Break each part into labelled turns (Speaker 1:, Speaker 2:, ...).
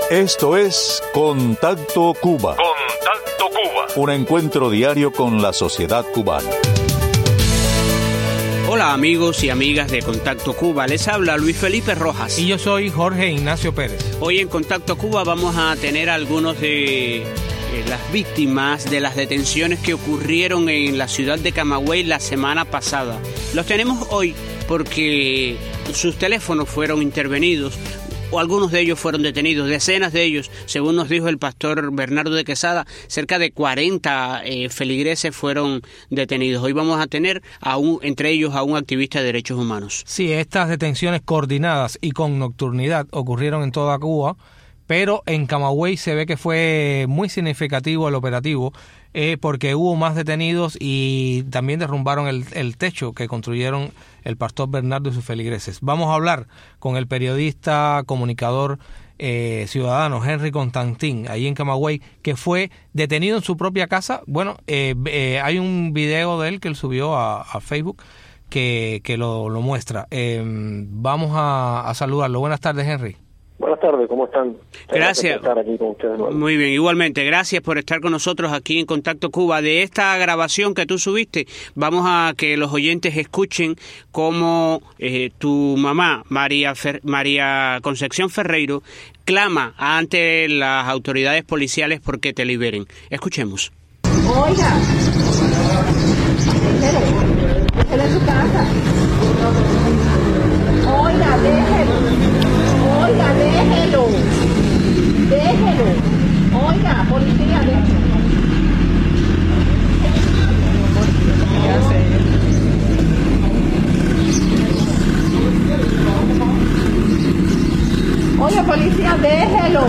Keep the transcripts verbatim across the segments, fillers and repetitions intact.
Speaker 1: Esto es Contacto Cuba.
Speaker 2: Contacto Cuba.
Speaker 1: Un encuentro diario con la sociedad cubana.
Speaker 3: Hola amigos y amigas de Contacto Cuba, les habla Luis Felipe Rojas.
Speaker 4: Y yo soy Jorge Ignacio Pérez.
Speaker 3: Hoy en Contacto Cuba vamos a tener algunos de eh, las víctimas de las detenciones que ocurrieron en la ciudad de Camagüey la semana pasada. Los tenemos hoy porque sus teléfonos fueron intervenidos, o algunos de ellos fueron detenidos, decenas de ellos, según nos dijo el pastor Bernardo de Quesada, cerca de cuarenta eh, feligreses fueron detenidos. Hoy vamos a tener a un, entre ellos a un activista de derechos humanos.
Speaker 4: Sí, estas detenciones coordinadas y con nocturnidad ocurrieron en toda Cuba, pero en Camagüey se ve que fue muy significativo el operativo eh, porque hubo más detenidos y también derrumbaron el, el techo que construyeron el pastor Bernardo y sus feligreses. Vamos a hablar con el periodista, comunicador eh, ciudadano Henry Constantín, ahí en Camagüey, que fue detenido en su propia casa. Bueno, eh, eh, hay un video de él que él subió a, a Facebook que, que lo, lo muestra. Eh, vamos a, a saludarlo. Buenas tardes, Henry.
Speaker 5: Buenas tardes, ¿cómo están?
Speaker 3: Gracias.
Speaker 5: Estar aquí con ustedes, ¿no?
Speaker 3: Muy bien, igualmente. Gracias por estar con nosotros aquí en Contacto Cuba. De esta grabación que tú subiste, vamos a que los oyentes escuchen cómo eh, tu mamá, María, Fer- María Concepción Ferreiro, clama ante las autoridades policiales porque te liberen. Escuchemos.
Speaker 6: Oiga, déjelo, déjelo en su casa. Oiga, déjelo. Oiga, déjelo, déjelo, oiga, policía, déjelo. Oiga, policía, déjelo.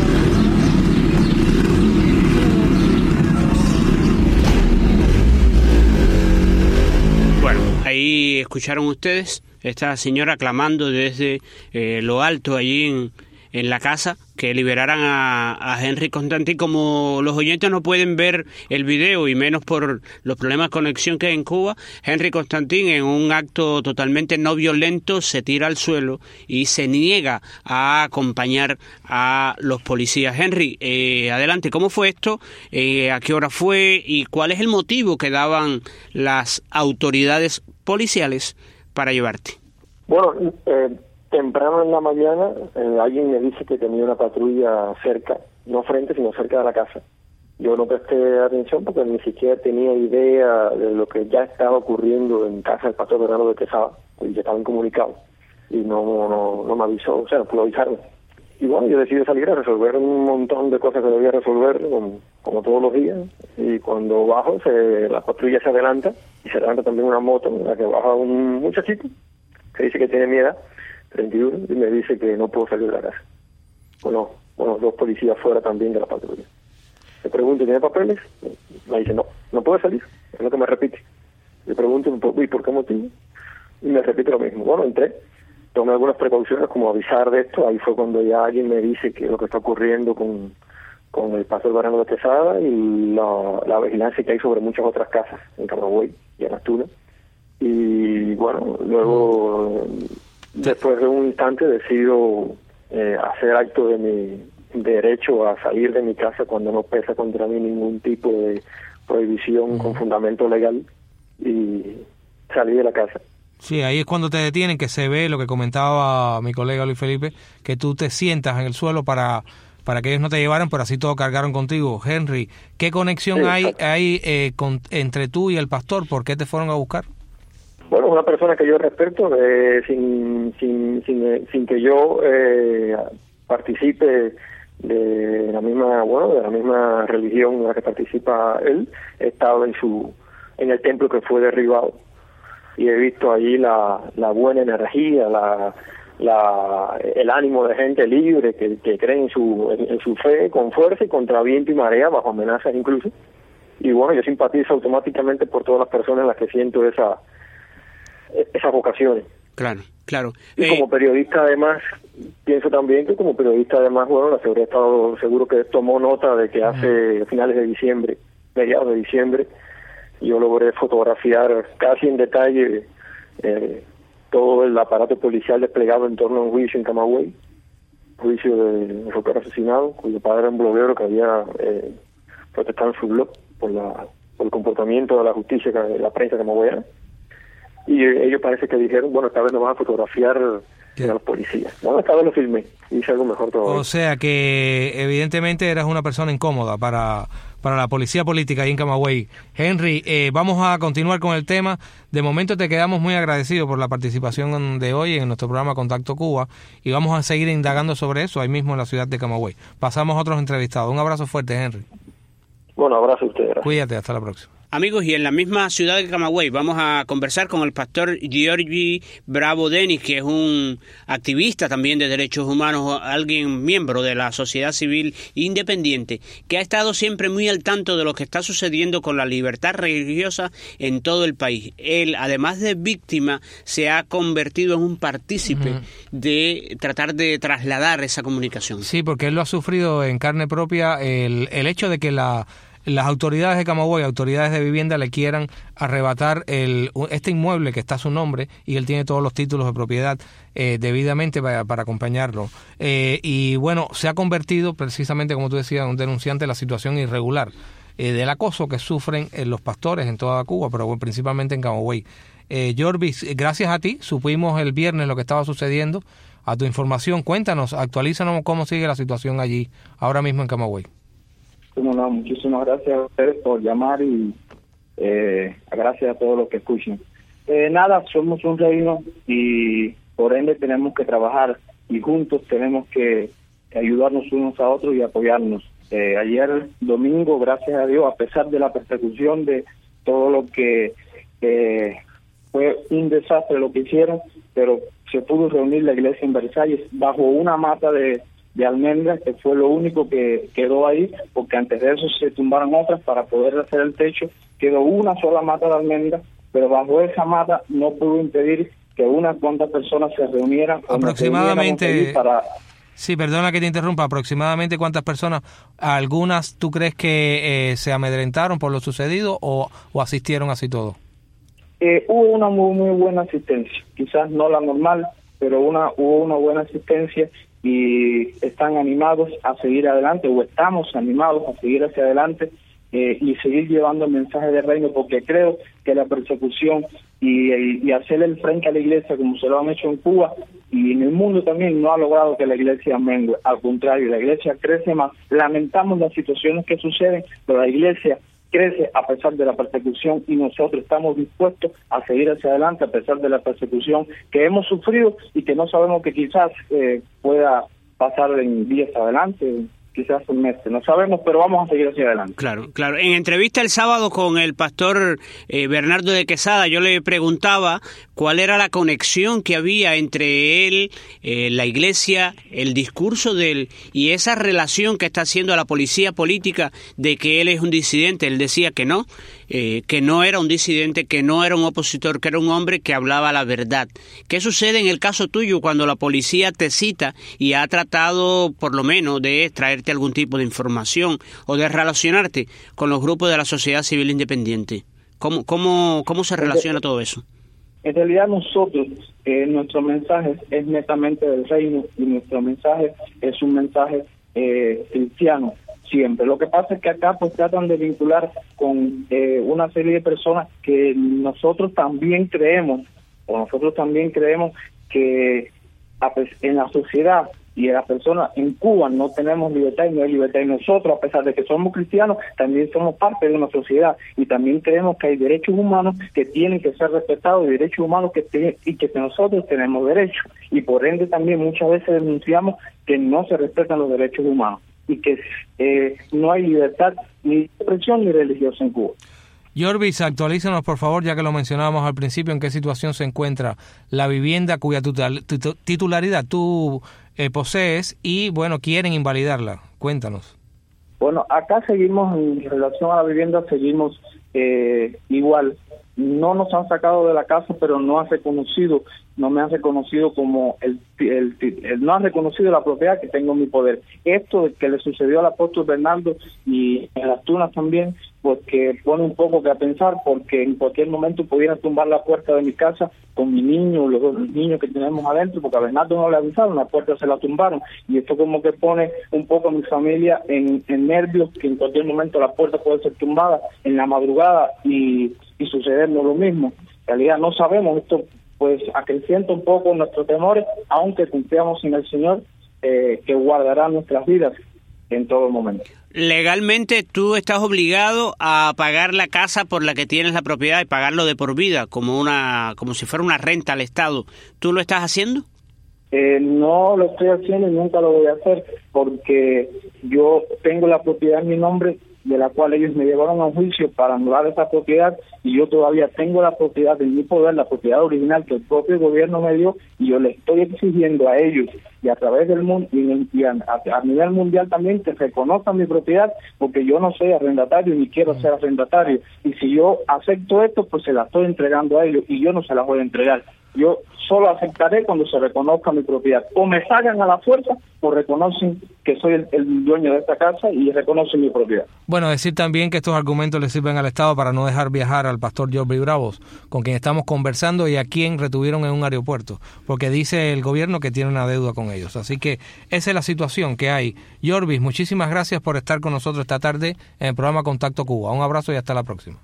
Speaker 3: Bueno, ahí escucharon ustedes esta señora clamando desde eh, lo alto allí en, en la casa que liberaran a, a Henry Constantín. Como los oyentes no pueden ver el video y menos por los problemas de conexión que hay en Cuba, Henry Constantín, en un acto totalmente no violento, se tira al suelo y se niega a acompañar a los policías. Henry, eh, adelante, ¿cómo fue esto? Eh, ¿A qué hora fue? ¿Y cuál es el motivo que daban las autoridades policiales para llevarte?
Speaker 5: Bueno, eh, temprano en la mañana eh, alguien me dice que tenía una patrulla cerca, no frente, sino cerca de la casa. Yo no presté atención porque ni siquiera tenía idea de lo que ya estaba ocurriendo en casa del pastor Bernardo de Quesada, pues ya estaban comunicados y no, no, no me avisó, o sea, no pudo avisarme. Y bueno, yo decidí salir a resolver un montón de cosas que debía resolver, como, como todos los días, y cuando bajo, se, la patrulla se adelanta, y se adelanta también una moto en la que baja un muchachito, que dice que tiene mi edad, treinta y uno, y me dice que no puedo salir de la casa. Bueno, bueno, dos policías fuera también de la patrulla. Le pregunto, ¿tiene papeles? Me dice, no, no puede salir, es lo que me repite. Le pregunto, ¿y por qué motivo? Y me repite lo mismo. Bueno, entré, tomé algunas precauciones como avisar de esto, ahí fue cuando ya alguien me dice que es lo que está ocurriendo con, con el pastor Bernardo de Quesada y la, la vigilancia que hay sobre muchas otras casas en Camagüey y en Astuna. Y bueno, luego, después de un instante, decido eh, hacer acto de mi derecho a salir de mi casa cuando no pesa contra mí ningún tipo de prohibición uh-huh. con fundamento legal, y salí de la casa.
Speaker 4: Sí, ahí es cuando te detienen, que se ve lo que comentaba mi colega Luis Felipe, que tú te sientas en el suelo para para que ellos no te llevaran, pero así todo cargaron contigo. Henry, ¿qué conexión sí, hay, hay eh, con, entre tú y el pastor? ¿Por qué te fueron a buscar?
Speaker 5: Bueno, una persona que yo respeto, eh, sin, sin, sin, sin que yo eh, participe de la misma, bueno, de la misma religión en la que participa él. He estado en su, en el templo que fue derribado y he visto allí la, la buena energía, la, la, el ánimo de gente libre que, que cree en su, en, en su fe con fuerza y contra viento y marea, bajo amenazas incluso. Y bueno, yo simpatizo automáticamente por todas las personas en las que siento esa esas vocaciones.
Speaker 3: Claro, claro.
Speaker 5: Y
Speaker 3: eh...
Speaker 5: como periodista además, pienso también que como periodista además, bueno, la seguridad Estado seguro que tomó nota de que hace finales de diciembre, mediados de diciembre, yo logré fotografiar casi en detalle eh, todo el aparato policial desplegado en torno a un juicio en Camagüey, juicio de rockero asesinado, cuyo padre era un bloguero que había eh, protestado en su blog por la por el comportamiento de la justicia, de la prensa camagüeyana. Y ellos parece que dijeron, bueno, esta vez nos van a fotografiar a los policías. Bueno, esta vez lo filmé, hice algo mejor todavía.
Speaker 4: O sea que evidentemente eras una persona incómoda para, para la policía política ahí en Camagüey. Henry, eh, vamos a continuar con el tema. De momento te quedamos muy agradecidos por la participación de hoy en nuestro programa Contacto Cuba y vamos a seguir indagando sobre eso ahí mismo en la ciudad de Camagüey. Pasamos a otros entrevistados. Un abrazo fuerte, Henry.
Speaker 5: Bueno, abrazo a ustedes.
Speaker 4: Cuídate, hasta la próxima.
Speaker 3: Amigos, y en la misma ciudad de Camagüey vamos a conversar con el pastor Giorgi Bravo Denis, que es un activista también de derechos humanos, alguien miembro de la sociedad civil independiente, que ha estado siempre muy al tanto de lo que está sucediendo con la libertad religiosa en todo el país. Él, además de víctima, se ha convertido en un partícipe uh-huh. de tratar de trasladar esa comunicación.
Speaker 4: Sí, porque él lo ha sufrido en carne propia, el, el hecho de que la... las autoridades de Camagüey, autoridades de vivienda, le quieran arrebatar el, este inmueble que está a su nombre y él tiene todos los títulos de propiedad eh, debidamente para, para acompañarlo. Eh, y bueno, se ha convertido precisamente, como tú decías, en un denunciante de la situación irregular eh, del acoso que sufren eh, los pastores en toda Cuba, pero bueno, principalmente en Camagüey. Eh, Jorvis, gracias a ti, supimos el viernes lo que estaba sucediendo. A tu información, cuéntanos, actualízanos cómo sigue la situación allí, ahora mismo en Camagüey.
Speaker 2: Bueno, no, muchísimas gracias a ustedes por llamar y eh, gracias a todos los que escuchan. Eh, nada, somos un reino y por ende tenemos que trabajar y juntos tenemos que ayudarnos unos a otros y apoyarnos. Eh, ayer domingo, gracias a Dios, a pesar de la persecución de todo lo que eh, fue un desastre lo que hicieron, pero se pudo reunir la iglesia en Versalles bajo una mata de de almendras, que fue lo único que quedó ahí, porque antes de eso se tumbaron otras para poder hacer el techo. Quedó una sola mata de almendras, pero bajo esa mata no pudo impedir que unas cuantas personas se reunieran.
Speaker 4: Aproximadamente,
Speaker 2: para...
Speaker 4: sí, perdona que te interrumpa, aproximadamente cuántas personas, algunas tú crees que eh, se amedrentaron por lo sucedido o, o asistieron así todo?
Speaker 2: Eh, hubo una muy, muy buena asistencia, quizás no la normal, pero una hubo una buena asistencia y están animados a seguir adelante, o estamos animados a seguir hacia adelante eh, y seguir llevando el mensaje del reino, porque creo que la persecución y, y, y hacer el frente a la iglesia, como se lo han hecho en Cuba y en el mundo también, no ha logrado que la iglesia mengue. Al contrario, la iglesia crece más. Lamentamos las situaciones que suceden, pero la iglesia crece a pesar de la persecución y nosotros estamos dispuestos a seguir hacia adelante a pesar de la persecución que hemos sufrido y que no sabemos que quizás eh, pueda pasar en días adelante, quizás un mes, no sabemos, pero vamos a seguir hacia adelante.
Speaker 3: Claro, claro. En entrevista el sábado con el pastor eh, Bernardo de Quesada, yo le preguntaba cuál era la conexión que había entre él, eh, la iglesia, el discurso de él y esa relación que está haciendo la policía política de que él es un disidente. Él decía que no, eh, que no era un disidente, que no era un opositor, que era un hombre que hablaba la verdad. ¿Qué sucede en el caso tuyo cuando la policía te cita y ha tratado, por lo menos, de traerte algún tipo de información o de relacionarte con los grupos de la sociedad civil independiente? ¿Cómo, cómo, cómo se relaciona todo eso?
Speaker 2: En realidad nosotros, eh, nuestro mensaje es netamente del reino y nuestro mensaje es un mensaje eh, cristiano siempre. Lo que pasa es que acá pues tratan de vincular con eh, una serie de personas que nosotros también creemos, o nosotros también creemos que en la sociedad y en las personas en Cuba no tenemos libertad y no hay libertad. Y nosotros, a pesar de que somos cristianos, también somos parte de una sociedad y también creemos que hay derechos humanos que tienen que ser respetados y derechos humanos que te, y que nosotros tenemos derechos. Y por ende también muchas veces denunciamos que no se respetan los derechos humanos y que eh, no hay libertad ni de expresión ni religiosa en Cuba.
Speaker 4: Jorvis, actualízanos por favor, ya que lo mencionábamos al principio, en qué situación se encuentra la vivienda cuya titularidad tú eh, posees y, bueno, quieren invalidarla. Cuéntanos.
Speaker 2: Bueno, acá seguimos, en relación a la vivienda, seguimos eh, igual. No nos han sacado de la casa, pero no han reconocido no me han reconocido como el, el, el no han reconocido la propiedad que tengo en mi poder. Esto que le sucedió al apóstol Bernardo y en las Tunas también, pues que pone un poco que a pensar, porque en cualquier momento pudieran tumbar la puerta de mi casa con mi niño, los dos niños que tenemos adentro, porque a Bernardo no le avisaron, la puerta se la tumbaron, y esto como que pone un poco a mi familia en, en nervios, que en cualquier momento la puerta puede ser tumbada en la madrugada y, y sucedernos lo mismo. En realidad no sabemos, esto pues acrecienta un poco nuestros temores, aunque confiamos en el Señor, eh, que guardará nuestras vidas en todo momento.
Speaker 3: Legalmente tú estás obligado a pagar la casa por la que tienes la propiedad y pagarlo de por vida, como una como si fuera una renta al Estado. ¿Tú lo estás haciendo?
Speaker 2: Eh, no lo estoy haciendo y nunca lo voy a hacer, porque yo tengo la propiedad en mi nombre, de la cual ellos me llevaron a un juicio para anular esa propiedad, y yo todavía tengo la propiedad en mi poder, la propiedad original que el propio gobierno me dio, y yo le estoy exigiendo a ellos y a través del mundo y, y a, a, a nivel mundial también que reconozcan mi propiedad, porque yo no soy arrendatario ni quiero ser arrendatario, y si yo acepto esto, pues se la estoy entregando a ellos y yo no se la voy a entregar. Yo solo aceptaré cuando se reconozca mi propiedad. O me sacan a la fuerza o reconocen que soy el, el dueño de esta casa y reconocen mi propiedad.
Speaker 4: Bueno, decir también que estos argumentos le sirven al Estado para no dejar viajar al pastor Jorvis Bravos, con quien estamos conversando y a quien retuvieron en un aeropuerto, porque dice el gobierno que tiene una deuda con ellos. Así que esa es la situación que hay. Jorvis, muchísimas gracias por estar con nosotros esta tarde en el programa Contacto Cuba. Un abrazo y hasta la próxima.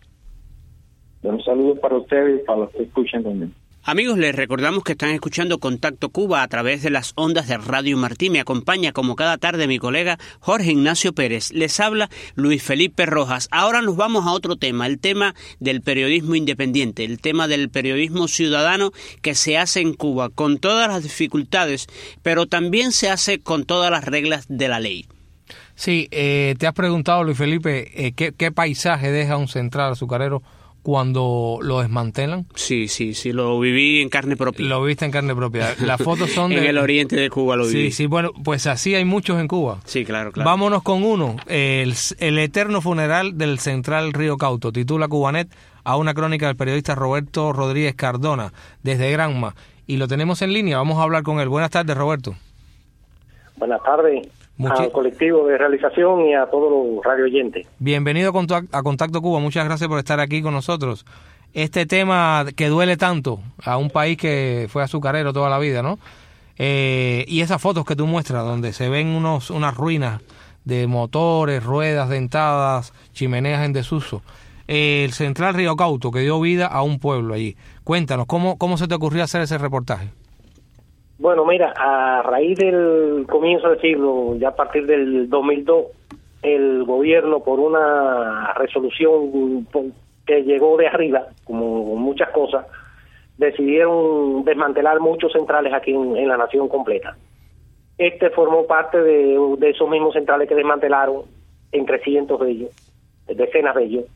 Speaker 2: Un saludo para ustedes y para los que escuchan también.
Speaker 3: Amigos, les recordamos que están escuchando Contacto Cuba a través de las ondas de Radio Martí. Me acompaña como cada tarde mi colega Jorge Ignacio Pérez. Les habla Luis Felipe Rojas. Ahora nos vamos a otro tema, el tema del periodismo independiente, el tema del periodismo ciudadano que se hace en Cuba con todas las dificultades, pero también se hace con todas las reglas de la ley.
Speaker 4: Sí, eh, te has preguntado, Luis Felipe, eh, ¿qué, qué paisaje deja un central azucarero cuando lo desmantelan?
Speaker 3: Sí, sí, sí, lo viví en carne propia.
Speaker 4: Lo viste en carne propia. Las fotos son de...
Speaker 3: en el oriente de Cuba lo viví.
Speaker 4: Sí, sí, bueno, pues así hay muchos en Cuba.
Speaker 3: Sí, claro, claro.
Speaker 4: Vámonos con uno, el, el eterno funeral del Central Río Cauto, titula Cubanet a una crónica del periodista Roberto Rodríguez Cardona, desde Granma, y lo tenemos en línea, vamos a hablar con él. Buenas tardes, Roberto.
Speaker 5: Buenas tardes.
Speaker 4: Muchi-
Speaker 5: al colectivo de realización y a todos los radio oyentes.
Speaker 4: Bienvenido a Contacto, a Contacto Cuba, muchas gracias por estar aquí con nosotros. Este tema que duele tanto a un país que fue azucarero toda la vida, ¿no? Eh, y esas fotos que tú muestras, donde se ven unos unas ruinas de motores, ruedas dentadas, chimeneas en desuso. Eh, el Central Río Cauto, que dio vida a un pueblo allí. Cuéntanos, ¿cómo, cómo se te ocurrió hacer ese reportaje?
Speaker 5: Bueno, mira, a raíz del comienzo del siglo, ya a partir del dos mil dos, el gobierno, por una resolución que llegó de arriba, como muchas cosas, decidieron desmantelar muchos centrales aquí en, en la nación completa. Este formó parte de, de esos mismos centrales que desmantelaron, entre cientos de ellos, decenas de ellos.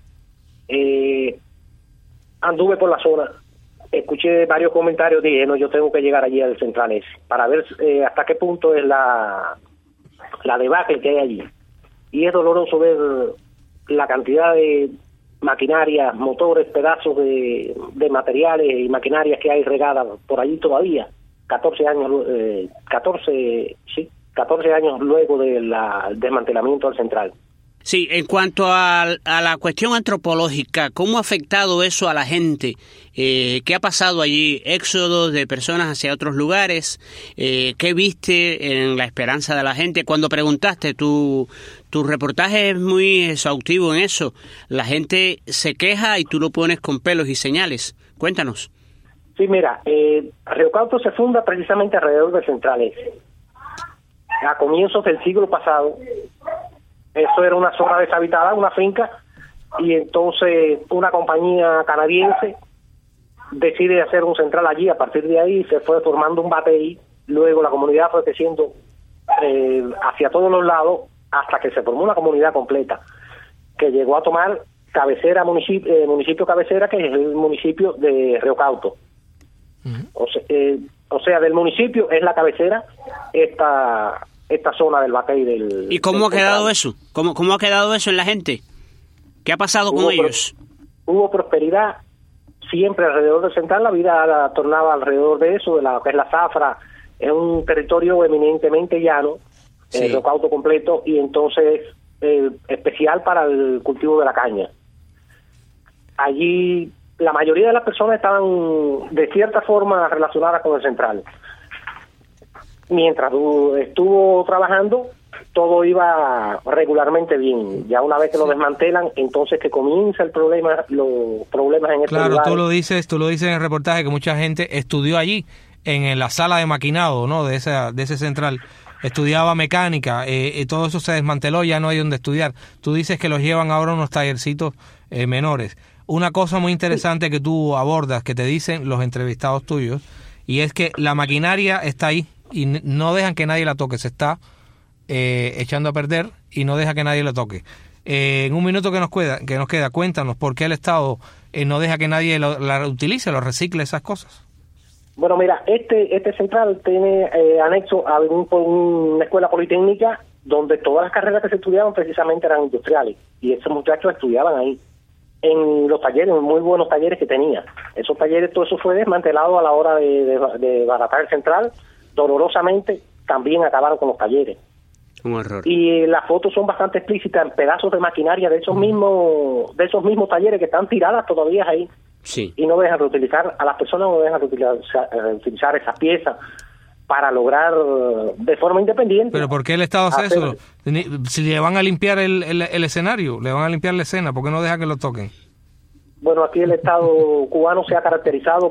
Speaker 5: Eh, anduve por la zona, escuché varios comentarios, dije, no, yo tengo que llegar allí al central ese, para ver eh, hasta qué punto es la, la debacle que hay allí. Y es doloroso ver la cantidad de maquinarias, motores, pedazos de, de materiales y maquinarias que hay regadas por allí todavía, catorce años, eh, catorce, sí, catorce años luego del desmantelamiento del central.
Speaker 3: Sí, en cuanto a, a la cuestión antropológica, ¿cómo ha afectado eso a la gente? Eh, ¿Qué ha pasado allí? ¿Éxodo de personas hacia otros lugares? Eh, ¿Qué viste en la esperanza de la gente? Cuando preguntaste, tu, tu reportaje es muy exhaustivo en eso. La gente se queja y tú lo pones con pelos y señales. Cuéntanos.
Speaker 5: Sí, mira, eh, Río Cauto se funda precisamente alrededor del central ese. A comienzos del siglo pasado, eso era una zona deshabitada, una finca, y entonces una compañía canadiense decide hacer un central allí. A partir de ahí se fue formando un batey, luego la comunidad fue creciendo eh, hacia todos los lados hasta que se formó una comunidad completa que llegó a tomar cabecera, municipio, eh, municipio cabecera, que es el municipio de Río Cauto. Uh-huh. O sea, eh, o sea, del municipio es la cabecera esta esta zona del batey del...
Speaker 3: ¿Y cómo
Speaker 5: del
Speaker 3: ha quedado
Speaker 5: central.
Speaker 3: eso? ¿Cómo, ¿Cómo ha quedado eso en la gente? ¿Qué ha pasado
Speaker 5: Hubo
Speaker 3: con ellos?
Speaker 5: Pro, hubo prosperidad, siempre alrededor del central, la vida la tornaba alrededor de eso, de la que es la zafra. Es un territorio eminentemente llano, sí. eh, recaudo completo, y entonces eh, especial para el cultivo de la caña. Allí la mayoría de las personas estaban de cierta forma relacionadas con el central. Mientras estuvo trabajando, todo iba regularmente bien. Ya una vez que lo desmantelan, entonces que comienza el problema, los problemas en el
Speaker 4: Claro, lugar. tú lo dices, tú lo dices en el reportaje que mucha gente estudió allí en la sala de maquinado, ¿no? De esa, de ese central. Estudiaba mecánica, eh, y todo eso se desmanteló, ya no hay donde estudiar. Tú dices que los llevan ahora a unos tallercitos eh, menores. Una cosa muy interesante que tú abordas, que te dicen los entrevistados tuyos, y es que la maquinaria está ahí y no dejan que nadie la toque, se está eh, echando a perder y no deja que nadie la toque. Eh, en un minuto que nos queda, que nos queda, cuéntanos por qué el Estado eh, no deja que nadie lo, la utilice, lo recicle, esas cosas.
Speaker 5: Bueno, mira, este este central tiene eh, anexo a un, una escuela politécnica donde todas las carreras que se estudiaban precisamente eran industriales, y esos muchachos estudiaban ahí, en los talleres, muy buenos talleres que tenía. Esos talleres, todo eso fue desmantelado a la hora de, de, de baratar el central. Dolorosamente también acabaron con los talleres.
Speaker 3: Un error.
Speaker 5: Y las fotos son bastante explícitas, en pedazos de maquinaria de esos mm. mismos de esos mismos talleres que están tiradas todavía ahí.
Speaker 3: Sí. Y
Speaker 5: no dejan de utilizar, a las personas no dejan de utilizar, utilizar esas piezas para lograr de forma independiente.
Speaker 4: ¿Pero por qué el Estado hace hacer... eso? Si le van a limpiar el, el, el escenario, le van a limpiar la escena, ¿por qué no deja que lo toquen?
Speaker 5: Bueno, aquí el Estado cubano se ha caracterizado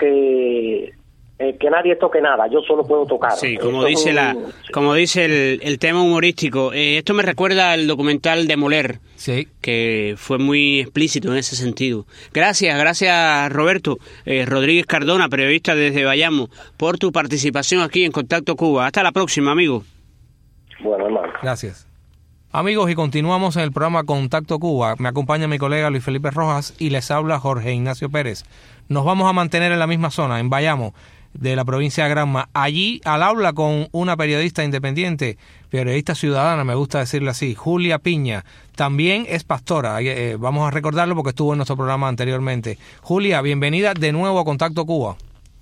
Speaker 5: porque eh, que nadie toque nada, yo solo puedo tocar.
Speaker 3: Sí, como dice un... la, como dice el, el tema humorístico. Eh, esto me recuerda al documental Demoler,
Speaker 4: sí,
Speaker 3: que fue muy explícito en ese sentido. Gracias, gracias Roberto eh, Rodríguez Cardona, periodista desde Bayamo, por tu participación aquí en Contacto Cuba. Hasta la próxima, amigo.
Speaker 5: Bueno, hermano.
Speaker 4: Gracias. Amigos, y continuamos en el programa Contacto Cuba. Me acompaña mi colega Luis Felipe Rojas y les habla Jorge Ignacio Pérez. Nos vamos a mantener en la misma zona, en Bayamo, de la provincia de Granma. Allí al habla con una periodista independiente, periodista ciudadana, me gusta decirle así, Julia Piña. También es pastora, eh, vamos a recordarlo porque estuvo en nuestro programa anteriormente. Julia, bienvenida de nuevo a Contacto Cuba.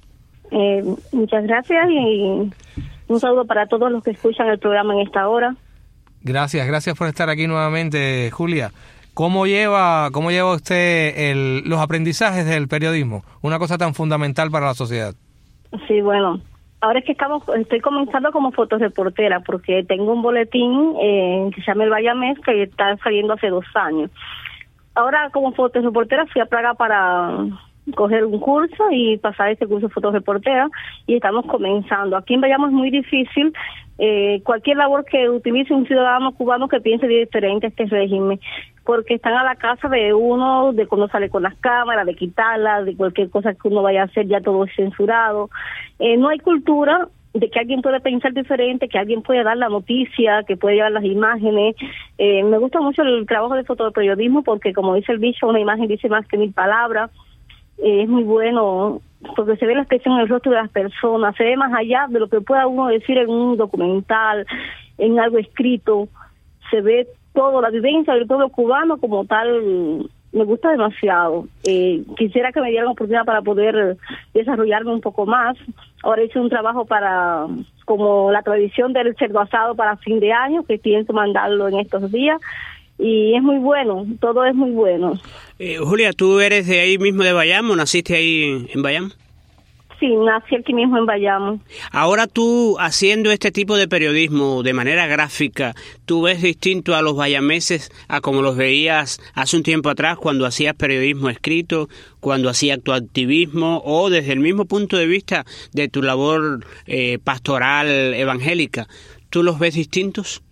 Speaker 7: Eh, muchas gracias y un saludo para todos los que escuchan el programa en esta hora.
Speaker 4: Gracias, gracias por estar aquí nuevamente, Julia. ¿Cómo lleva, cómo lleva usted el, los aprendizajes del periodismo? Una cosa tan fundamental para la sociedad.
Speaker 7: Sí, bueno, ahora es que estamos, estoy comenzando como fotoreportera porque tengo un boletín eh, que se llama El Bayamés, que está saliendo hace dos años. Ahora como fotoreportera fui a Praga para coger un curso y pasar este curso de fotoreportera y estamos comenzando. Aquí en Bayamo es muy difícil eh, cualquier labor que utilice un ciudadano cubano que piense diferente a este régimen, porque están a la casa de uno, de cuando sale con las cámaras, de quitarlas, de cualquier cosa que uno vaya a hacer, ya todo es censurado. Eh, no hay cultura de que alguien puede pensar diferente, que alguien puede dar la noticia, que puede llevar las imágenes. Eh, me gusta mucho el trabajo de fotoperiodismo porque, como dice el dicho, una imagen dice más que mil palabras. Eh, es muy bueno porque se ve la expresión en el rostro de las personas, se ve más allá de lo que pueda uno decir en un documental, en algo escrito, se ve todo, la vivencia del pueblo cubano como tal. Me gusta demasiado. Eh, quisiera que me dieran la oportunidad para poder desarrollarme un poco más. Ahora hice un trabajo para, como la tradición del cerdo asado para fin de año, que pienso mandarlo en estos días. Y es muy bueno, todo es muy bueno.
Speaker 3: Eh, Julia, ¿tú eres de ahí mismo de Bayamo? ¿Naciste ahí en, en Bayamo?
Speaker 7: Sí, nací aquí mismo en Bayamo.
Speaker 3: Ahora tú, haciendo este tipo de periodismo de manera gráfica, ¿tú ves distinto a los bayameses a como los veías hace un tiempo atrás cuando hacías periodismo escrito, cuando hacías tu activismo o desde el mismo punto de vista de tu labor eh, pastoral evangélica? ¿Tú los ves distintos?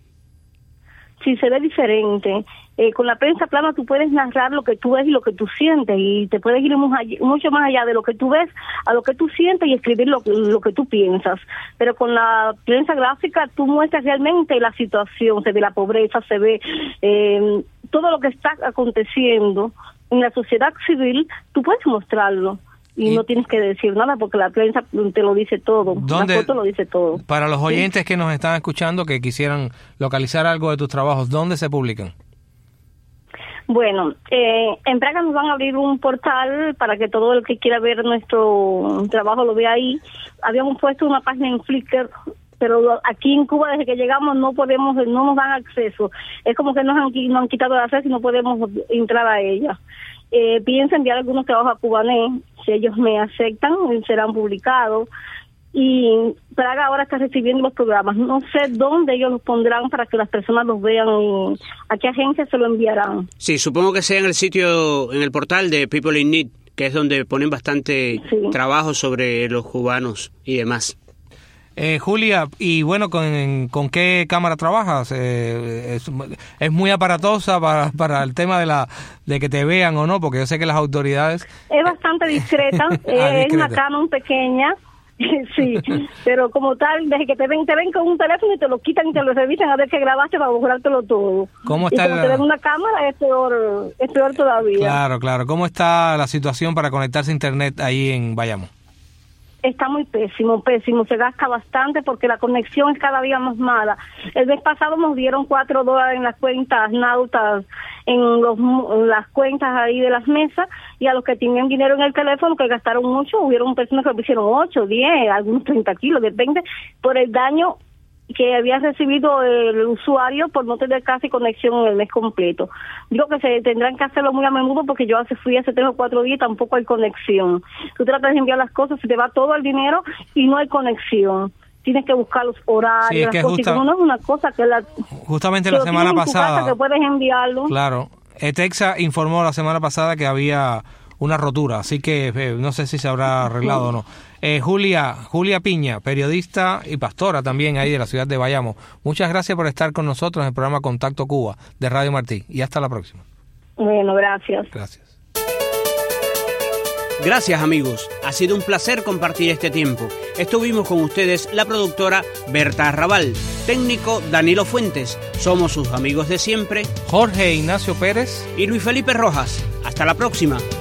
Speaker 7: Sí, se ve diferente. Eh, con la prensa plana tú puedes narrar lo que tú ves y lo que tú sientes y te puedes ir mucho más allá de lo que tú ves a lo que tú sientes y escribir lo, lo que tú piensas. Pero con la prensa gráfica tú muestras realmente la situación, se ve la pobreza, se ve eh, todo lo que está aconteciendo en la sociedad civil, tú puedes mostrarlo. Y, y no tienes que decir nada porque la prensa te lo dice todo,
Speaker 4: ¿dónde,
Speaker 7: la foto lo dice todo.
Speaker 4: Para los oyentes ¿sí? que nos están escuchando, que quisieran localizar algo de tus trabajos, ¿dónde se publican?
Speaker 7: Bueno, eh, en Praga nos van a abrir un portal para que todo el que quiera ver nuestro trabajo lo vea ahí. Habíamos puesto una página en Flickr, pero aquí en Cuba desde que llegamos no podemos, no nos dan acceso. Es como que nos han, nos han quitado el acceso y no podemos entrar a ella. Eh, pienso enviar algunos trabajos a Cubanet, si ellos me aceptan, serán publicados. Y Praga ahora está recibiendo los programas. No sé dónde ellos los pondrán para que las personas los vean y a qué agencia se lo enviarán.
Speaker 3: Sí, supongo que sea en el sitio, en el portal de People in Need, que es donde ponen bastante sí. trabajo sobre los cubanos y demás.
Speaker 4: Eh, Julia, y bueno, ¿con, ¿con qué cámara trabajas? Eh, es, ¿Es muy aparatosa para, para el tema de la de que te vean o no? Porque yo sé que las autoridades...
Speaker 7: Es bastante discreta, ah, es discreta. Una Canon pequeña, sí, pero como tal, desde que te ven, te ven con un teléfono y te lo quitan y te lo revisan a ver que grabaste para borrártelo todo.
Speaker 4: ¿Cómo está
Speaker 7: y como
Speaker 4: la...
Speaker 7: te ven una cámara es peor, es peor todavía.
Speaker 4: Claro, claro. ¿Cómo está la situación para conectarse a internet ahí en Bayamo?
Speaker 7: Está muy pésimo, pésimo, se gasta bastante porque la conexión es cada día más mala. El mes pasado nos dieron cuatro dólares en las cuentas nautas, en, los, en las cuentas ahí de las mesas, y a los que tenían dinero en el teléfono que gastaron mucho, hubieron personas que lo hicieron ocho, diez, algunos treinta kilos, depende, por el daño que había recibido el usuario por no tener casi conexión en el mes completo. Digo que se tendrán que hacerlo muy a menudo porque yo hace fui hace tres o cuatro días y tampoco hay conexión. Tú tratas de enviar las cosas, se te va todo el dinero y no hay conexión. Tienes que buscar los horarios, sí, es
Speaker 4: las
Speaker 7: que
Speaker 4: cosas,
Speaker 7: justa, y como no es una cosa que la...
Speaker 4: Justamente la semana pasada...
Speaker 7: que puedes enviarlo.
Speaker 4: Claro. ETEXA informó la semana pasada que había una rotura, así que eh, no sé si se habrá arreglado sí. o no. Eh, Julia, Julia Piña, periodista y pastora también ahí de la ciudad de Bayamo. Muchas gracias por estar con nosotros en el programa Contacto Cuba de Radio Martí y hasta la próxima.
Speaker 7: Bueno, gracias.
Speaker 4: Gracias.
Speaker 3: Gracias amigos, ha sido un placer compartir este tiempo. Estuvimos con ustedes la productora Berta Arrabal, técnico Danilo Fuentes, somos sus amigos de siempre,
Speaker 4: Jorge Ignacio Pérez
Speaker 3: y Luis Felipe Rojas. Hasta la próxima.